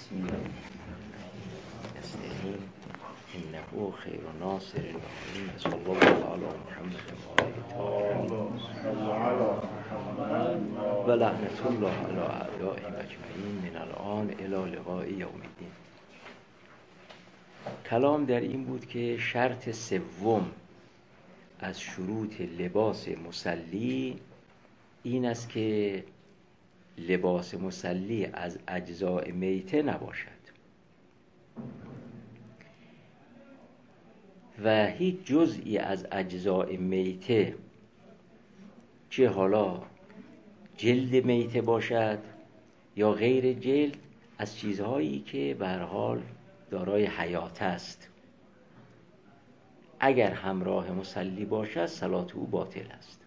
نستعین انه خیر و ناصر العالمین صلی الله علی محمد و آله و لعنت الله علی اعدائهم اجمعین من الان الی لقاء یوم الدین. کلام در این بود که شرط سوم از شروط لباس مصلی این است که لباس مصلی از اجزاء میته نباشد و هیچ جزئی از اجزاء میته، چه حالا جلد میته باشد یا غیر جلد، از چیزهایی که به هر حال دارای حیات است، اگر همراه مصلی باشد صلات او باطل است.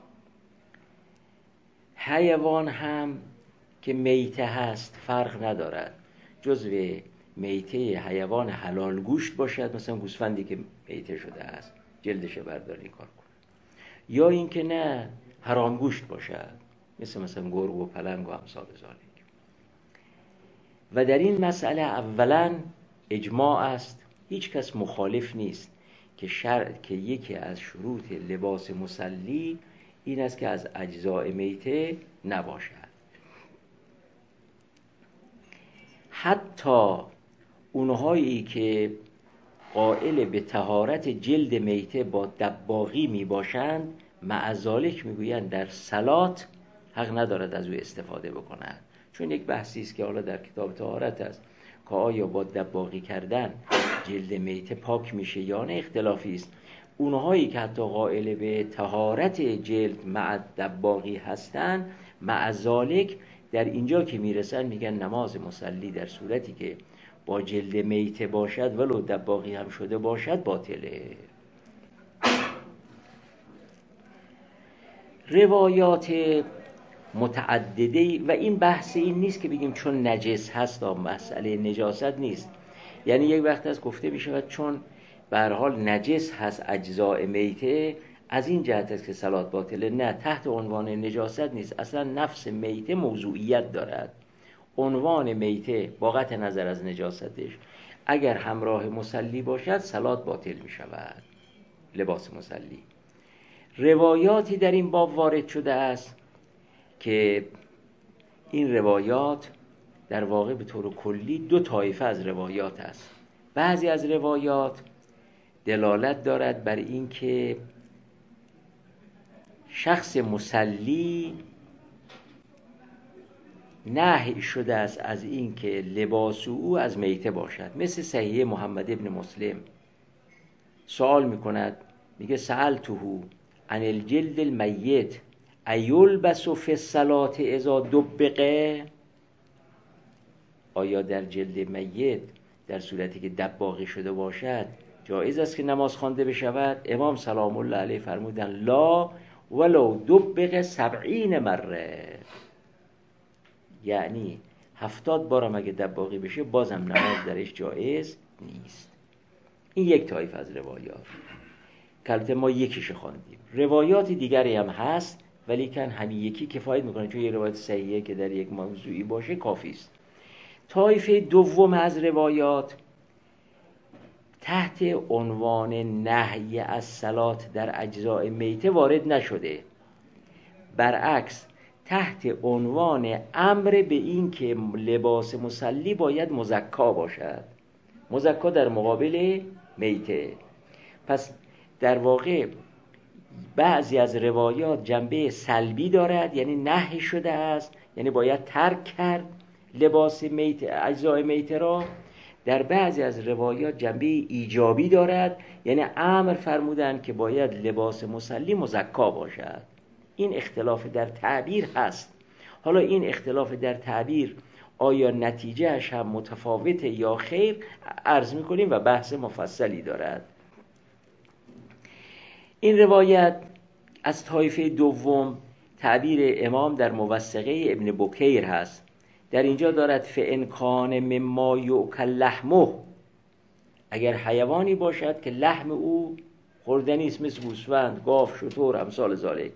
حیوان هم که میته هست فرق ندارد، جزو میته حیوان حلال گوشت باشد، مثلا گوسفندی که میته شده است جلدش برداری کار کنه، یا اینکه نه حرام گوشت باشد مثلا گرگ و پلنگ و امثال ذالک. و در این مسئله اولا اجماع است، هیچ کس مخالف نیست که یکی از شروط لباس مصلی این است که از اجزاء میته نباشد. حتی اونهایی که قائل به طهارت جلد میته با دباغی می باشند مع ذالک میگویند در صلات حق ندارد از او استفاده بکنند، چون یک بحثی است که حالا در کتاب طهارت است که آیا با دباغی کردن جلد میته پاک میشه یا نه، اختلافی است. اونهایی که حتی قائل به طهارت جلد مع دباغی هستند مع ذالک در اینجا که میرسن میگن نماز مصلی در صورتی که با جلد میته باشد ولو دباغی هم شده باشد باطله. روایات متعدده، و این بحث این نیست که بگیم چون نجس هست، مسئله نجاست نیست. یعنی یک وقت از گفته میشود چون به هر حال نجس هست اجزاء میته از این جهت است که صلات باطله. نه، تحت عنوان نجاست نیست، اصلا نفس میته موضوعیت دارد. عنوان میته با قطع نظر از نجاستش اگر همراه مصلی باشد صلات باطل می شود. لباس مصلی روایاتی در این باب وارد شده است که این روایات در واقع به طور کلی دو طایفه از روایات است. بعضی از روایات دلالت دارد بر این که شخص مصلی نهی شده است از این که لباس او از میته باشد. مثل صحیح محمد ابن مسلم سوال میکند، میگه سألته عن الجلد المیت ایلبس فی الصلاة اذا دبقه، آیا در جلد میت در صورتی که دباغی شده باشد جایز است که نماز خوانده بشود؟ امام سلام الله علیه فرمودن لا ولو دبق 70 مره، یعنی 70 بارم اگه دباغی بشه بازم نماز درش جایز نیست. این یک طایفه از روایات که البته ما یکیش خواندیم. روایات دیگری هم هست ولیکن همین یکی کفایت میکنه، چون یه روایت صحیحه که در یک موضوعی باشه کافی است. طایفه دوم از روایات تحت عنوان نهی از صلات در اجزاء میته وارد نشده، برعکس تحت عنوان امر به این که لباس مصلی باید مزکا باشد، مزکا در مقابل میته. پس در واقع بعضی از روایات جنبه سلبی دارد، یعنی نهی شده است، یعنی باید ترک کرد لباس میته، اجزاء میته را. در بعضی از روایات جنبه ایجابی دارد، یعنی امر فرمودن که باید لباس مصلی مزکا باشد. این اختلاف در تعبیر هست. حالا این اختلاف در تعبیر آیا نتیجهش هم متفاوته یا خیر عرض میکنیم و بحث مفصلی دارد. این روایت از طایفه دوم تعبیر امام در موثقه ابن بکیر هست. در اینجا دارد فإن کان مما یؤکل لحمه، اگر حیوانی باشد که لحم او خوردنی است، مثل گوسفند، گاو، شتر، امثال ذالک،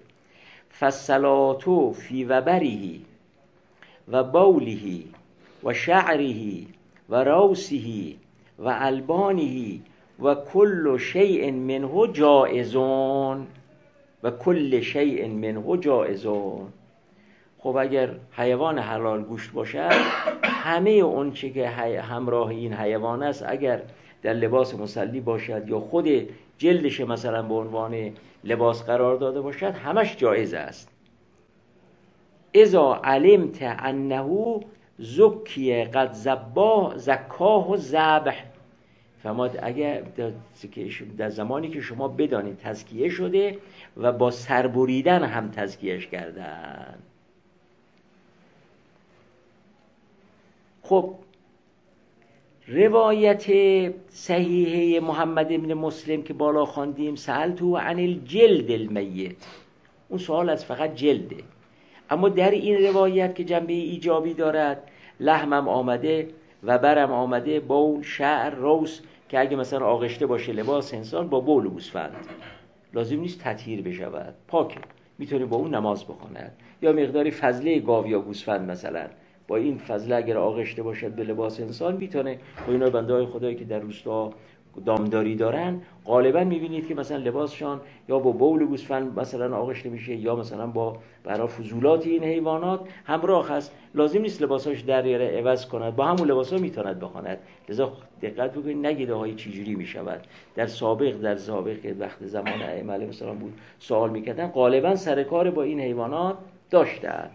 فالصلاة فی وبره و بوله و شعره و روسه و البانه و کل شیء منه جائزون و کل شیء منه جائزون. خب اگر حیوان حلال گوشت باشد، همه اون چه که همراه این حیوان است اگر در لباس مصلی باشد یا خود جلدش مثلا به عنوان لباس قرار داده باشد، همش جایز است. اذا علمت انه زکی قد زکاه و ذبح، فرماد اگر در زمانی که شما بدانید تزکیه شده و با سربریدن هم تزکیهش کردن. خب روایت صحیحه محمد بن مسلم که بالا خواندیم، سألته عن الجلد المیت، اون سوال از فقط جلده، اما در این روایت که جنبه ایجابی دارد، لحمم آمده و برم آمده، بول، شعر، روس، که اگه مثلا آغشته باشه لباس انسان با بول و گوسفند، لازم نیست تطهیر بشود، پاکه، میتونه با اون نماز بخواند. یا مقداری فضله گاو یا گوسفند مثلا، با این فضله اگر آغشته باشد به لباس انسان، میتونه. با اینا بنده‌های خدایی که در روستا دامداری دارن، غالبا میبینید که مثلا لباسشان یا با بول گوسفند مثلا آغشته میشه یا مثلا با برای فضولات این حیوانات همراه هست. لازم نیست لباساش دریاره عوض کند، با همون لباسا میتوند بخواند. لذا دقت بکنید نگیده های چجوری میشود. در سابق که وقت زمان ائمه علیهم السلام بود سوال میکردن، غالبا سر کار با این حیوانات داشتن.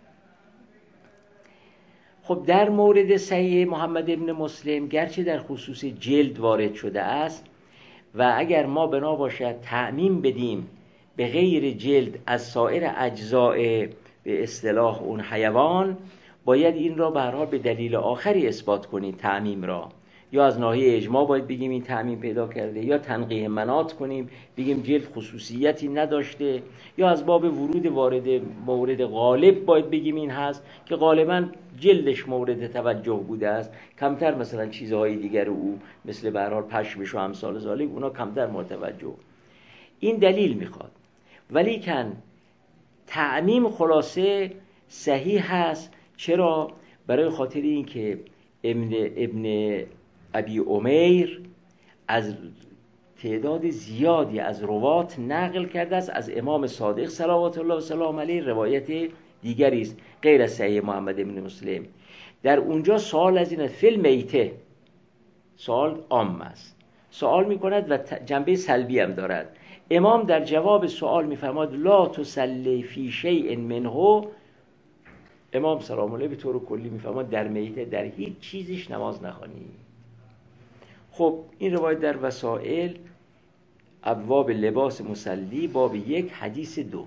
خب در مورد صحیح محمد ابن مسلم گرچه در خصوص جلد وارد شده است و اگر ما بنا باشد تعمیم بدیم به غیر جلد از سایر اجزاء به اصطلاح اون حیوان، باید این را به هر حال به دلیل آخری اثبات کنیم تعمیم را. یا از ناحیه اجماع باید بگیم این تعمیم پیدا کرده، یا تنقیح مناط کنیم بگیم جلد خصوصیتی نداشته، یا از باب وارد مورد غالب باید بگیم این هست که غالباً جلدش مورد توجه بوده است، کمتر مثلا چیزهای دیگر او مثل به هر حال پشمش و امثال ذالک اونا کمتر متوجه. این دلیل میخواد. ولیکن تعمیم خلاصه صحیح هست. چرا؟ برای خاطر این که ابن ابی امیر از تعداد زیادی از روات نقل کرده است از امام صادق صلوات الله و سلام علیه روایت دیگری است غیر از صحیح محمد ابن مسلم. در اونجا سوال از این فیلم میته، سوال عام است، سوال میکند و جنبه سلبی هم دارد. امام در جواب سوال میفرماد لا تصلی فی شیء منه، امام سلام علیه به طور کلی میفرماد در میته در هیچ چیزیش نماز نخوانی. خب این روایت در وسائل ابواب لباس مصلی باب 1 حدیث 2.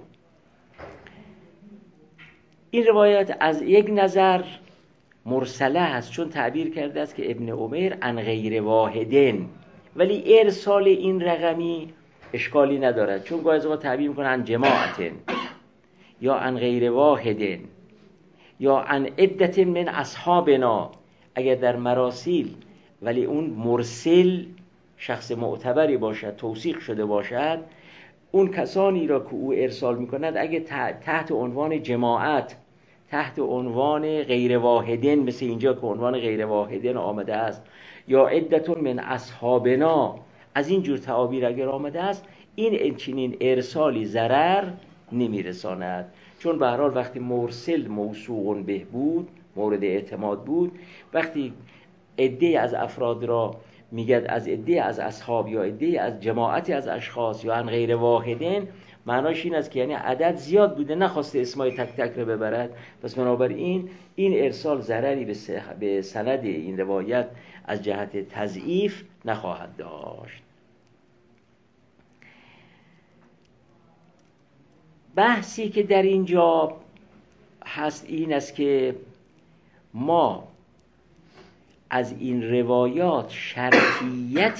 این روایت از یک نظر مرسله است، چون تعبیر کرده است که ابن عمر عن غیر واحدن، ولی ارسال این رقمی اشکالی ندارد، چون گاهی از اوقات تعبیر میکنن عن جماعتن یا عن غیر واحدن یا عن عدت من اصحابنا. اگر در مراسیل ولی اون مرسل شخص معتبری باشد، توثیق شده باشد، اون کسانی را که او ارسال میکند اگه تحت عنوان جماعت، تحت عنوان غیر واحدن، مثل اینجا که عنوان غیر واحدن آمده است، یا عدتون من اصحابنا، از این جور تعابیر اگر آمده است، این چنین ارسالی ضرر نمیرساند. چون به هر حال وقتی مرسل موثوق به بود، مورد اعتماد بود، وقتی عده از افراد را میگد از عده از اصحاب یا عده از جماعتی از اشخاص یا ان غیر واحدین، معناش این است که یعنی عدد زیاد بوده، نخواسته اسمای تک تک رو ببرد. پس بنابراین این ارسال ضرری به سند این روایت از جهت تضعیف نخواهد داشت. بحثی که در اینجا هست این است که ما از این روایات شرطیت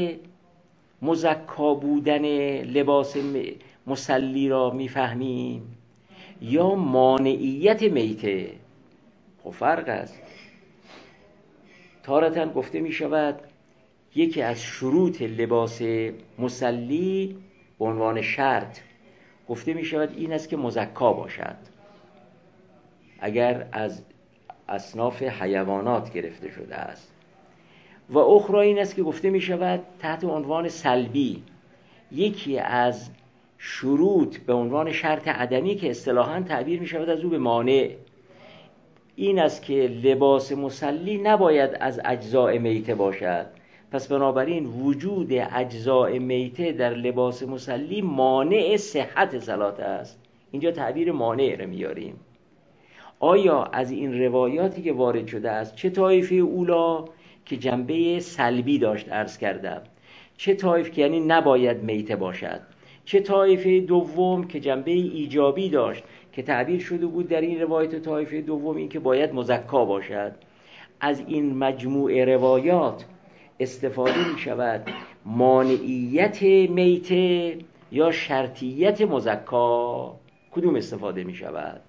مزکا بودن لباس مصلی را میفهمیم یا مانعیت میته. خب فرق است. تارتاً گفته می شود یکی از شروط لباس مصلی به عنوان شرط گفته می شود این است که مزکا باشد. اگر از اصناف حیوانات گرفته شده است. و اخرى این است که گفته می شود تحت عنوان سلبی، یکی از شروط به عنوان شرط عدمی که اصطلاحاً تعبیر می شود از او به مانع، این است که لباس مسلی نباید از اجزاء میته باشد. پس بنابراین وجود اجزاء میته در لباس مسلی مانع صحت صلات است. اینجا تعبیر مانع رو میاریم. آیا از این روایاتی که وارد شده است، چه طایفه اولا که جنبه سلبی داشت عرض کردم، چه طایفه که یعنی نباید میته باشد، چه طایفه دوم که جنبه ایجابی داشت که تعبیر شده بود در این روایت طایفه دوم این که باید مزکا باشد، از این مجموعه روایات استفاده می شود مانعیت میته یا شرطیت مزکا، کدوم استفاده می شود؟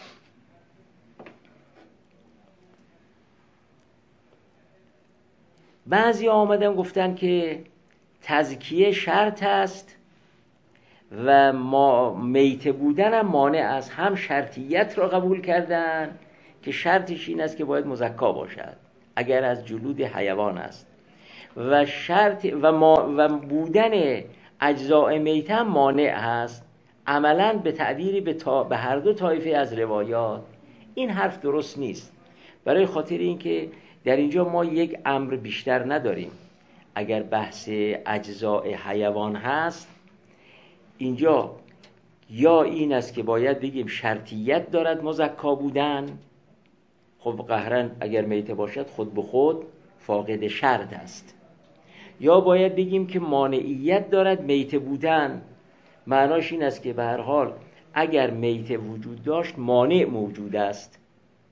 بعضی آمدن گفتن که تزکیه شرط است و میته بودن هم مانع است. هم شرطیت را قبول کردن که شرطش این است که باید مزکا باشد اگر از جلود حیوان است، و شرط و بودن اجزاء میته هم مانع هست. عملاً به تعبیری به هر دو طایفه از روایات این حرف درست نیست، برای خاطر اینکه در اینجا ما یک امر بیشتر نداریم. اگر بحث اجزاء حیوان هست، اینجا یا این است که باید بگیم شرطیت دارد مزکا بودن، خب قهرن اگر میته باشد خود به خود فاقد شرط است، یا باید بگیم که مانعیت دارد میته بودن، معناش این است که به هر حال اگر میته وجود داشت مانع موجود است.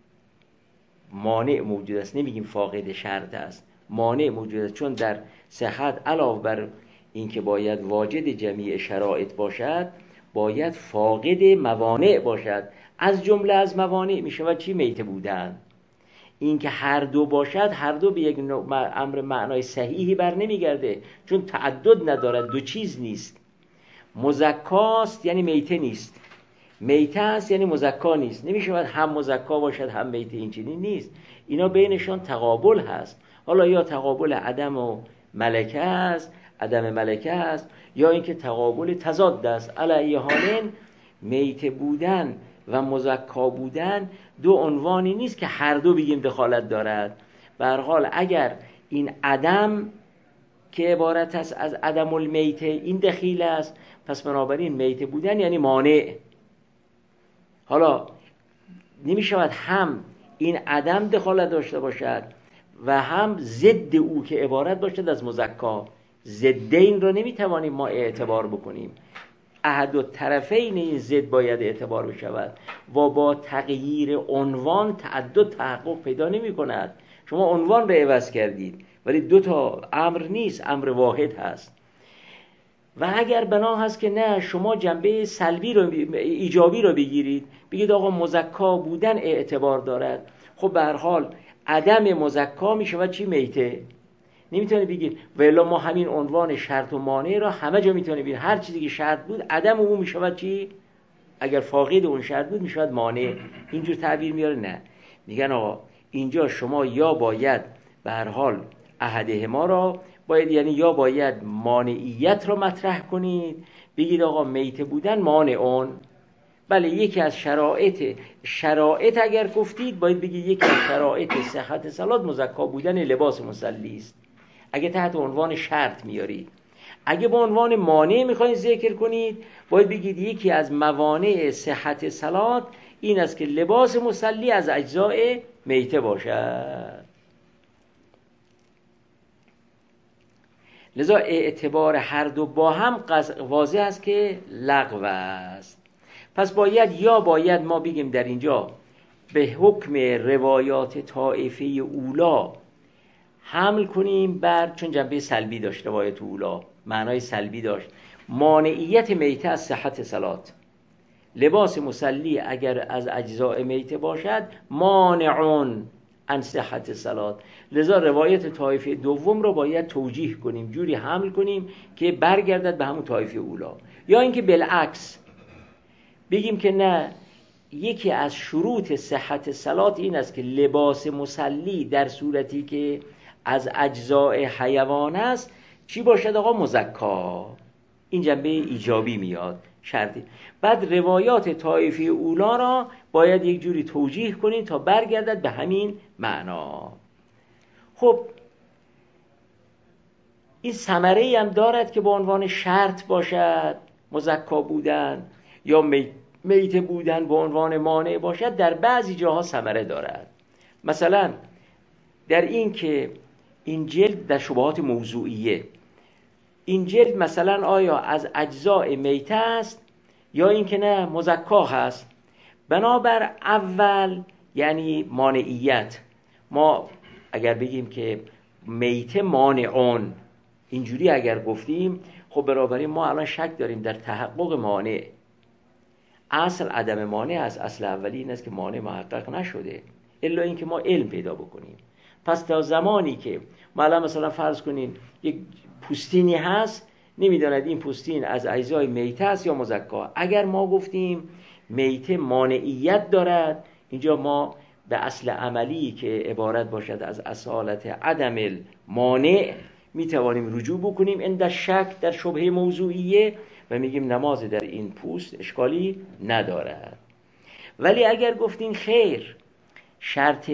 مانع موجود است، نمیگیم فاقد شرط است، مانع موجود است، چون در صحت علاوه بر این که باید واجد جمیع شرایط باشد باید فاقد موانع باشد. از جمله از موانع می شود چی؟ میته بودن. این که هر دو باشد، هر دو به یک امر معنای صحیحی بر نمیگرده، چون تعدد ندارد، دو چیز نیست. مزکاست یعنی میته نیست، میته است یعنی مزکا نیست. نمیشود هم مزکا باشد هم میته، این چیزی نیست. اینا بینشان تقابل هست. حالا یا تقابل عدم و ملکه است، عدم ملکه است، یا اینکه تقابل تضاد است. علی حالن میته بودن و مزکا بودن دو عنوانی نیست که هر دو بگیم دخالت دارد. به هر حال اگر این عدم که عبارت است از عدم المیته این دخیل است، پس بنابراین میته بودن یعنی مانع. حالا نمی شود هم این عدم دخالت داشته باشد و هم ضد او که عبارت باشد از مزکا. ضدین را نمی توانیم ما اعتبار بکنیم. احد الطرفین این ضد باید اعتبار بشود و با تغییر عنوان تعدد تحقق پیدا نمی کند. شما عنوان را عوض کردید ولی دو تا امر نیست، امر واحد هست. و اگر بنا هست که نه شما جنبه سلبی رو ایجابی رو بگیرید، بگید آقا مزکا بودن اعتبار دارد، خب به هر حال عدم مزکا می شود چی؟ میته. نمیتونید بگید ولی ما همین عنوان شرط و مانع را همه جا میتونید بگید، هر چیزی که شرط بود عدم اون می شود چی؟ اگر فاقد اون شرط بود می شود مانع. اینجور تعبیر میاره. نه، میگن آقا اینجا شما یا باید به هر حال احدهما را باید، یعنی یا باید مانعیت را مطرح کنید، بگید آقا میته بودن مانعون. بله یکی از شرایط اگر گفتید باید بگید یکی از شرایط صحت صلات مزکا بودن لباس مسلی است، اگه تحت عنوان شرط میارید. اگه به عنوان مانع میخواید ذکر کنید باید بگید یکی از موانع صحت صلات این است که لباس مسلی از اجزاء میته باشد. لذا اعتبار هر دو با هم واضح است که لغو است. پس باید ما بگیم در اینجا به حکم روایات طائفه اولا حمل کنیم بر، چون جنبه سلبی داشت روایت اولا، معنای سلبی داشت، مانعیت میته از صحت صلات. لباس مسلی اگر از اجزاء میته باشد مانعون عن صحت صلات. لذا روایت طایفه دوم رو باید توجیه کنیم، جوری حمل کنیم که برگردد به همون طایفه اولا. یا اینکه بالعکس بگیم که نه یکی از شروط صحت صلات این است که لباس مصلی در صورتی که از اجزای حیوان است چی باشد آقا؟ مزکا. این جنبه ایجابی میاد شرطی. بعد روایات طایفه اولا را باید یک جوری توجیه کنین تا برگردد به همین معنا. خب این ثمره‌ای هم دارد که به عنوان شرط باشد مزکا بودن، یا میت بودن به عنوان مانع باشد. در بعضی جاها ثمره دارد. مثلا در این که این جلد در شبهات موضوعیه، این جلد مثلا آیا از اجزاء میته است یا این که نه مزکا هست. بنابر اول یعنی مانعیت، ما اگر بگیم که میته مانعون، اینجوری اگر گفتیم، خب بنابراین ما الان شک داریم در تحقق مانع. اصل عدم مانع از اصل اولی این است که مانع محقق نشده الا اینکه ما علم پیدا بکنیم. پس تا زمانی که ما الان مثلا فرض کنین یک پوستینی هست، نمیداند این پوستین از اجزای میته است یا مزکا. اگر ما گفتیم میته مانعیت دارد، اینجا ما به اصل عملی که عبارت باشد از اصالت عدم المانع میتوانیم رجوع بکنیم عند شک در شبهه موضوعیه و میگیم نماز در این پوست اشکالی ندارد. ولی اگر گفتین خیر، شرط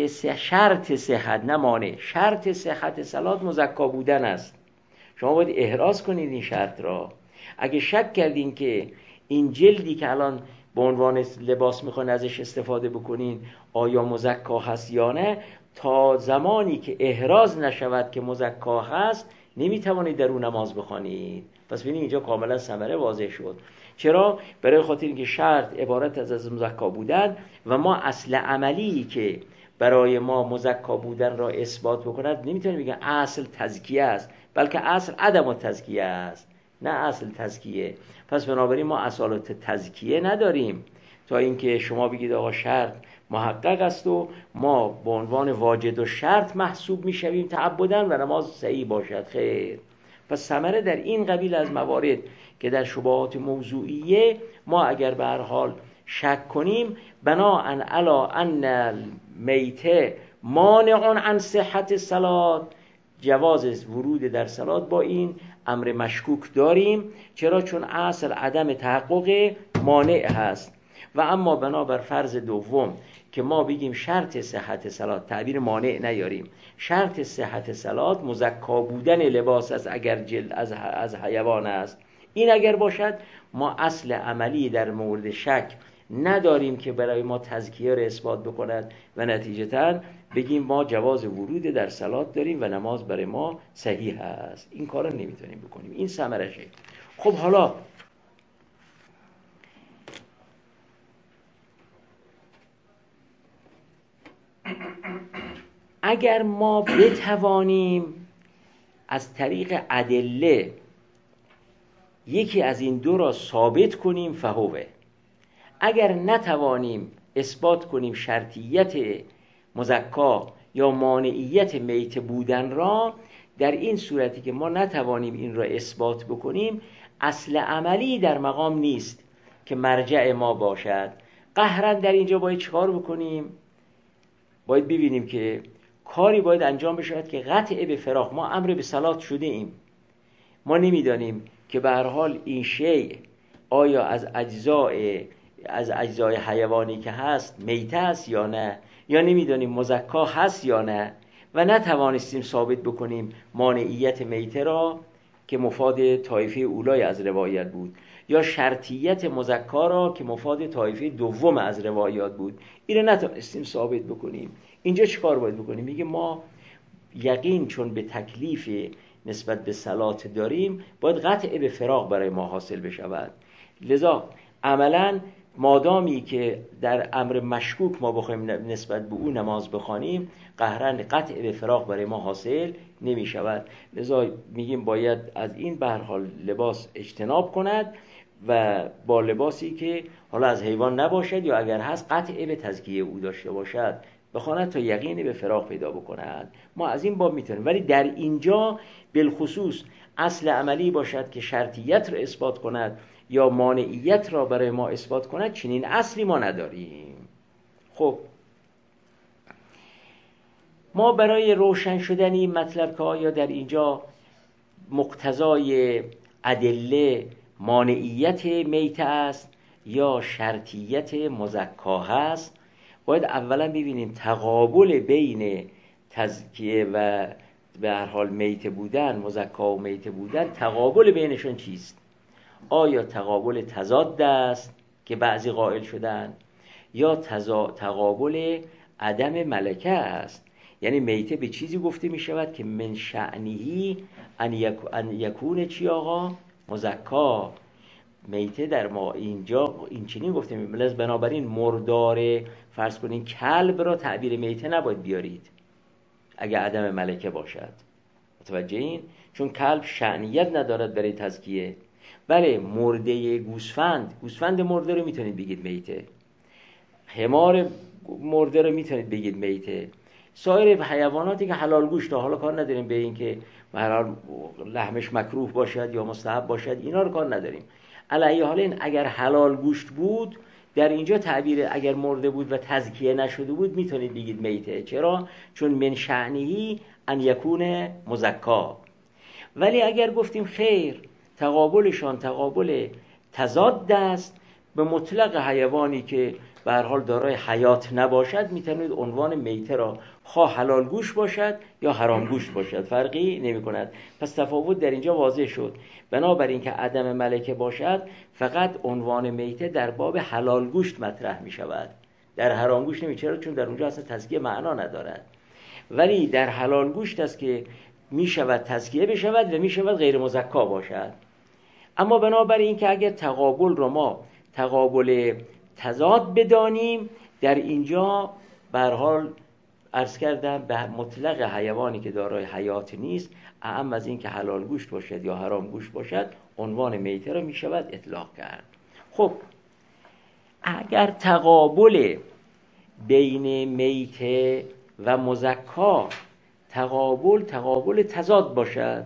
صحت نه مانع، شرط صحت صلات مزکا بودن است، شما باید احراز کنید این شرط را. اگه شک کردین که این جلدی که الان به عنوان لباس میخواین ازش استفاده بکنین آیا مزکا هست یا نه، تا زمانی که احراز نشود که مزکا هست نمیتوانید در اون نماز بخوانید. پس ببینید اینجا کاملا ثمره واضح شد. چرا؟ برای خاطر اینکه شرط عبارت از مزکا بودن و ما اصل عملی که برای ما مزکا بودن را اثبات بکند نمیتونیم بگیم اصل تزکیه است، بلکه اصل عدم التزکیه است نه اصل تزکیه. پس بنابراین ما اصالت تزکیه نداریم تا اینکه شما بگید آقا شرط محقق است و ما به عنوان واجد و شرط محسوب میشویم تعبداً و نماز صحیح باشد. خیر. پس ثمره در این قبیل از موارد که در شبهات موضوعیه ما اگر به هر حال شک کنیم بناءً علی ان المیت مانع عن صحت صلات، جواز ورود در صلات با این امر مشکوک داریم. چرا؟ چون اصل عدم تحقق مانع هست. و اما بنابر فرض دوم که ما بگیم شرط صحت صلات، تعبیر مانع نیاریم، شرط صحت صلات مزکا بودن لباس است اگر جلد از حیوان است، این اگر باشد ما اصل عملی در مورد شک نداریم که برای ما تزکیه را اثبات بکند و نتیجتاً بگیم ما جواز ورود در صلات داریم و نماز برای ما صحیح است. این کار رو نمیتونیم بکنیم. این ثمرشه. خب حالا اگر ما بتوانیم از طریق ادله یکی از این دو را ثابت کنیم فهوه، اگر نتوانیم اثبات کنیم شرطیت مزکا یا مانعیت میت بودن را، در این صورتی که ما نتوانیم این را اثبات بکنیم اصل عملی در مقام نیست که مرجع ما باشد. قهرن در اینجا باید چیکار بکنیم؟ باید ببینیم که کاری باید انجام بشود که قطع به فراق. ما امر به صلات شده ایم، ما نمیدانیم که به هر حال این شیء آیا از اجزای حیوانی که هست میته است یا نه، یا نمیدانیم مزکا هست یا نه و نتوانستیم ثابت بکنیم مانعیت میته را که مفاد طایفه اولای از روایت بود یا شرطیت مزکا را که مفاد طایفه دوم از روایات بود. این را نتوانستیم ثابت بکنیم. اینجا چیکار باید بکنیم؟ میگه ما یقین چون به تکلیف نسبت به صلات داریم باید قطع به فراق برای ما حاصل بشود. لذا عملاً مادامی که در امر مشکوک ما بخوایم نسبت به او نماز بخوانیم قهرن قطع به فراق برای ما حاصل نمی شود. لذا میگیم باید از این به هر حال لباس اجتناب کند و با لباسی که حالا از حیوان نباشد یا اگر هست قطع به تزکیه او داشته باشد بخواند تا یقین به فراق پیدا بکند. ما از این باب میتونیم، ولی در اینجا بالخصوص اصل عملی باشد که شرطیت رو اثبات کند یا مانعیت را برای ما اثبات کند، چنین اصلی ما نداریم. خب ما برای روشن شدن این مطلب که آیا در اینجا مقتضای ادله مانعیت میته است یا شرطیت مزکا هست، باید اولا ببینیم تقابل بین تزکیه و به هر حال میته بودن، مزکا و میته بودن، تقابل بینشون چیست؟ آیا تقابل تضاد است که بعضی قائل شدن، یا تقابل عدم ملکه است؟ یعنی میته به چیزی گفته می شود که من شأنهی ان یکون چی آقا؟ مزکا. میته در ما اینجا این چنین گفته می شود. بنابراین مردار فرض کنین کلب را تعبیر میته نباید بیارید اگه عدم ملکه باشد. متوجه این؟ چون کلب شأنیت ندارد برای تزکیه. بله مرده گوسفند مرده رو میتونید بگید میته، حمار مرده رو میتونید بگید میته. سایر حیواناتی که حلال گوشت، حالا کار نداریم به این که حلال لحمش مکروه باشد یا مستحب باشد، اینا رو کار نداریم. علی حال این اگر حلال گوشت بود در اینجا تعبیر اگر مرده بود و تزکیه نشده بود میتونید بگید میته. چرا؟ چون من شأنهی ان یکون مزکا. ولی اگر گفتیم خیر تقابلشان تقابل تضاد است، به مطلق حیوانی که به هر حال دارای حیات نباشد میتونید عنوان میته را خواه حلال گوشت باشد یا حرام گوشت باشد فرقی نمی کند. پس تفاوت در اینجا واضح شد. بنابراین که عدم ملکه باشد فقط عنوان میته در باب حلال گوشت مطرح می شود، در حرام گوشت نمی. چرا؟ چون در اونجا اصلا تزکیه معنا ندارد. ولی در حلال گوشت است که می شود تزکیه بشود و می شود غیر مزکا باشد. اما بنابراین که اگر تقابل رو ما تقابل تضاد بدانیم، در اینجا به هر حال عرض کردم به مطلق حیوانی که دارای حیات نیست، اعم از این که حلال گوشت باشد یا حرام گوشت باشد، عنوان میته را می شود اطلاق کرد. خب اگر تقابل بین میته و مزکا تقابل تضاد باشد،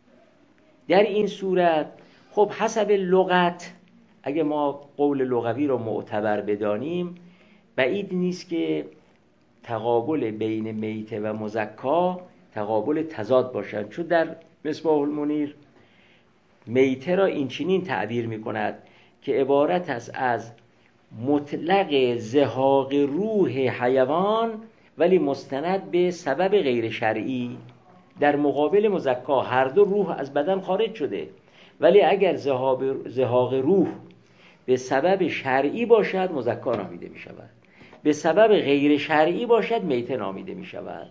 در این صورت خب حسب لغت اگه ما قول لغوی رو معتبر بدانیم، بعید نیست که تقابل بین میته و مزکا تقابل تضاد باشد. چون در مصباح المنیر میته را این چنین تعبیر می کند که عبارت است از مطلق زهاق روح حیوان ولی مستند به سبب غیر شرعی. در مقابل مزکا هر دو روح از بدن خارج شده، ولی اگر زهاق روح به سبب شرعی باشد مزکا نامیده می شود، به سبب غیر شرعی باشد میته نامیده می شود.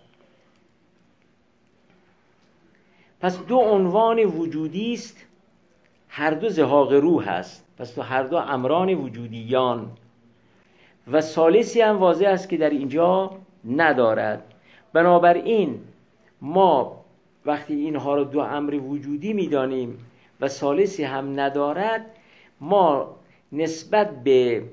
پس دو عنوان وجودی است، هر دو زهاق روح است، پس تو هر دو امران وجودیان. و ثالثی هم واضح است که در اینجا ندارد. بنابراین ما وقتی اینها رو دو امر وجودی میدانیم و ثالثی هم ندارد، ما نسبت به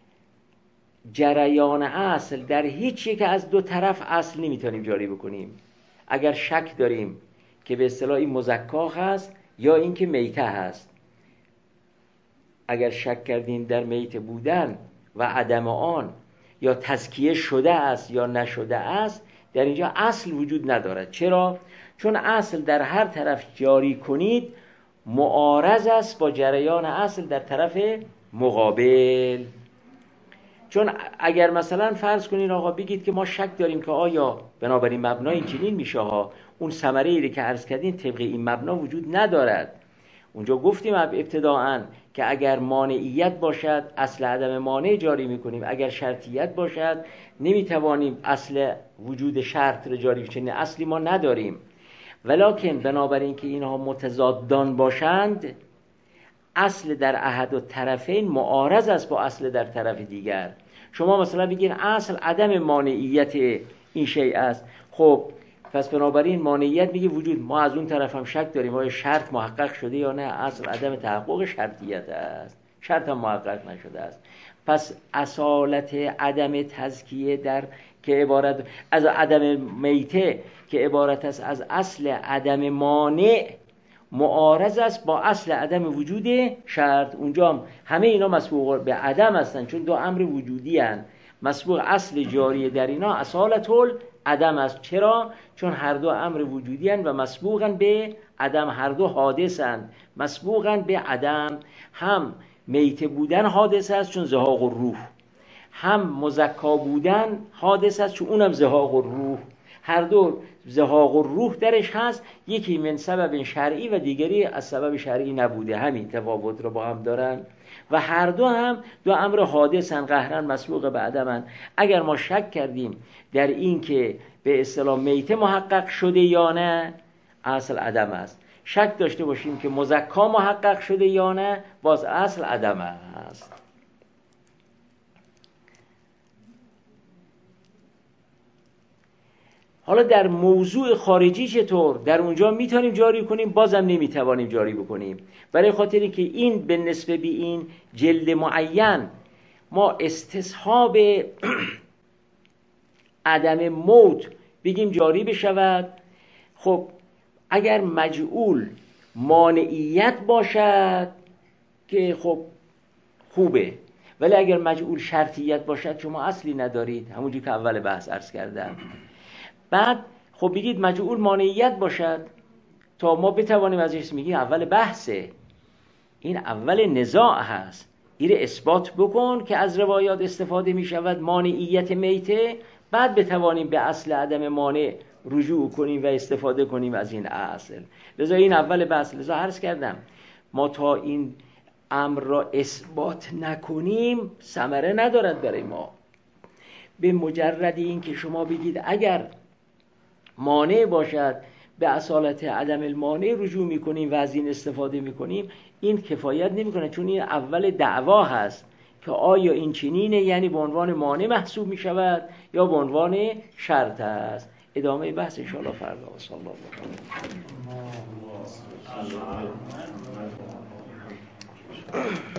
جریان اصل در هیچ یک از دو طرف اصل نمیتونیم جاری بکنیم. اگر شک داریم که به اصطلاح این مزکا هست یا این که میته هست، اگر شک کردیم در میته بودن و عدم آن یا تزکیه شده است یا نشده است، در اینجا اصل وجود ندارد. چرا؟ چون اصل در هر طرف جاری کنید معارض است با جریان اصل در طرف مقابل. چون اگر مثلا فرض کنین آقا بگید که ما شک داریم که آیا بنابراین مبنا این چنین میشه ها، اون ثمره‌ای که عرض کردین طبق این مبنا وجود ندارد. اونجا گفتیم ابتداءً که اگر مانعیت باشد اصل عدم مانع جاری میکنیم، اگر شرطیت باشد نمیتوانیم اصل وجود شرط رو جاری کنیم، اصلی ما نداریم. ولکن بنابراین که اینها متضادان باشند، اصل در احد الطرفین معارض است با اصل در طرف دیگر. شما مثلا بگین اصل عدم مانعیت این شیء است، خب پس بنابراین مانعیت میگه وجود، ما از اون طرف هم شک داریم آیا شرط محقق شده یا نه، اصل عدم تحقق شرطیت است، شرط هم محقق نشده است. پس اصالت عدم تزکیه در که عبارت از عدم میته که عبارت است از اصل عدم مانع، معارض است با اصل عدم وجود شرط. اونجا هم همه اینا مسبوق به عدم هستن، چون دو امر وجودی هستند. مسبوق اصل جاری در اینا اصالت عدم است. چرا؟ چون هر دو امر وجودی هستند و مسبوقاً به عدم، هر دو حادث هستند، مسبوقاً به عدم. هم میت بودن حادث است چون زهاق الروح، هم مزکا بودن حادث است چون اونم زهاق الروح. هر دو زهاق الروح درش هست، یکی من سبب شرعی و دیگری از سبب شرعی نبوده، همین تفاوت رو با هم دارن و هر دو هم دو امر حادثن، قهرن مسبوق به عدمن. اگر ما شک کردیم در این که به اصطلاح میته محقق شده یا نه، اصل عدم است. شک داشته باشیم که مزکا محقق شده یا نه، باز اصل عدم است. حالا در موضوع خارجی چطور؟ در اونجا میتونیم جاری کنیم، بازم نمیتوانیم جاری بکنیم، برای خاطر اینکه این به نسبه به این جلد معین ما استصحاب عدم موت بگیم جاری بشود. خب اگر مجعول مانعیت باشد که خب خوبه، ولی اگر مجعول شرطیت باشد شما اصلی ندارید، همونجوری که اول بحث عرض کردم. بعد خب بگید مجعول مانعیت باشد تا ما بتوانیم ازش میگیم اول بحثه، این اول نزاع هست، این اثبات بکن که از روایات استفاده میشود مانعیت میته، بعد بتوانیم به اصل عدم مانع رجوع کنیم و استفاده کنیم از این اصل. لذا این اول بحث. لذا عرض کردم ما تا این امر را اثبات نکنیم ثمره ندارد برای ما. به مجرد این که شما بگید اگر مانع باشد به اصالت عدم المانع رجوع میکنیم و از این استفاده میکنیم، این کفایت نمیکنه، چون این اول دعوا هست که آیا این چنینه، یعنی به عنوان مانع محسوب میشود یا به عنوان شرط است. ادامه بحث ان شاء الله فردا. صلی الله علیه و آله.